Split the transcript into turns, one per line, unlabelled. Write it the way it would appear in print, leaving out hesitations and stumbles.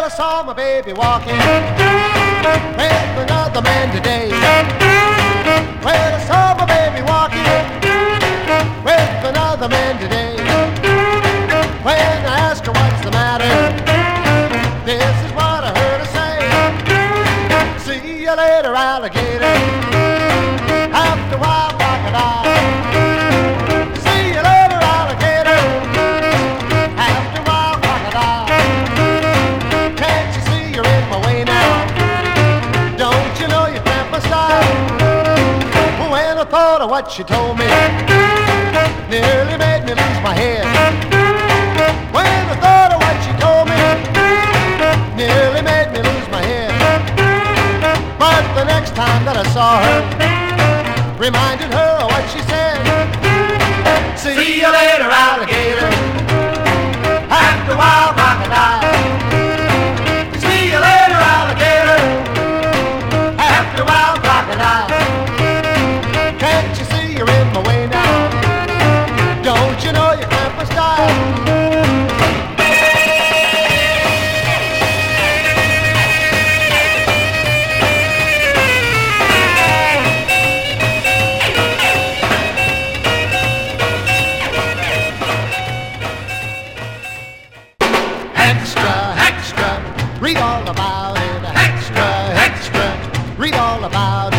Well, I saw my baby walking with another man today. Well, I saw my baby walking with another man today. When I asked her what's the matter, this is what I heard her say. See you later, alligator. After a while, crocodile. See you later, alligator. After a while, crocodile. Can't you see you're in my way now? Don't you know you cramp my style? When I thought of what she told me, nearly made me lose my head. When I thought of what she told me, nearly made me lose my head. But the next time that I saw her, reminded her of what she said. See you later, alligator. After a while, crocodile. See you later, alligator. After a while, crocodile. Can't you see you're in my way now? Don't you know you cramp my style? Extra, extra, read all about it. Extra, extra, read all about it.